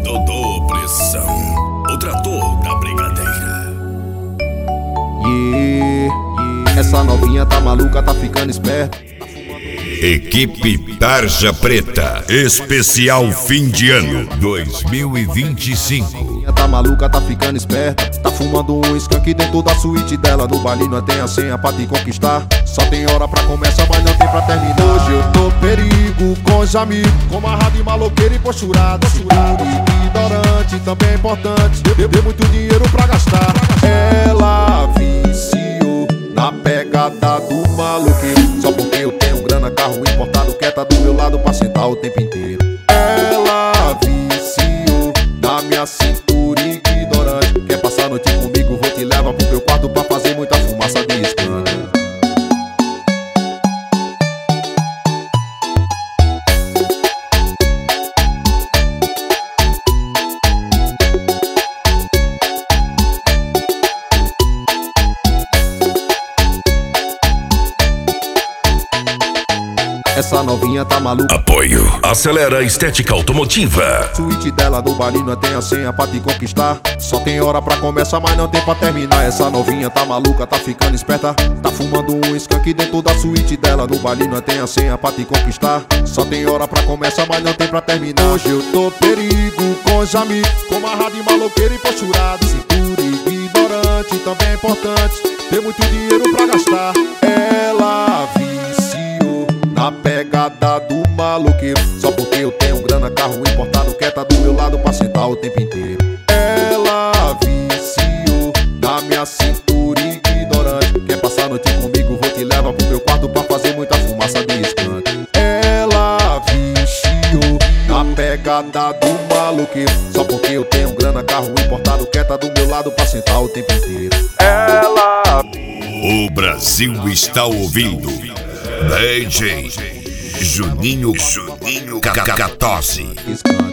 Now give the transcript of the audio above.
Dodô Pressão, o trator da brigadeira. Essa novinha tá maluca, tá ficando esperta. Equipe Tarja Preta, especial fim de ano 2025. Tá maluca, tá ficando esperta. Tá fumando um skunk dentro da suíte dela. No baile nós tem a senha pra te conquistar. Só tem hora pra começar, mas não tem pra terminar. Hoje eu tô perigo com os amigos, com amarrado e maloqueiro e posturado. Ignorante, também é importante. Deu muito dinheiro pra gastar. Ela viciou na pegada do maloqueiro. Só porque eu tenho grana, carro importado, quieta do meu lado pra sentar o tempo inteiro. Ela viciou na minha cintura ignorante. Quer passar a noite comigo, vou te levar pro meu quarto pra fazer muita fumaça de skunk. Essa novinha tá maluca. Apoio Acelera Estética Automotiva. Suíte dela no baile nós tem a senha pra te conquistar. Só tem hora pra começar, mas não tem pra terminar. Essa novinha tá maluca, tá ficando esperta. Tá fumando um skunk dentro da suíte dela. No baile nós tem a senha pra te conquistar. Só tem hora pra começar, mas não tem pra terminar. Hoje eu tô perigo com os amigos, com amarrado e maloqueiro e posturado. Cintura ignorante, também é importante. Tem muito dinheiro pra gastar. Ela viciou na pegada do maloqueiro. Só porque eu tenho grana, carro importado, quieta do meu lado pra sentar o tempo inteiro. Ela viciou na minha cintura ignorante. Quer passar a noite comigo, vou te levar pro meu quarto pra fazer muita fumaça de skunk. Ela viciou na pegada do maloqueiro. Só porque eu tenho grana, carro importado, quieta do meu lado pra sentar o tempo inteiro. O Brasil está ouvindo DJ Juninho Catose.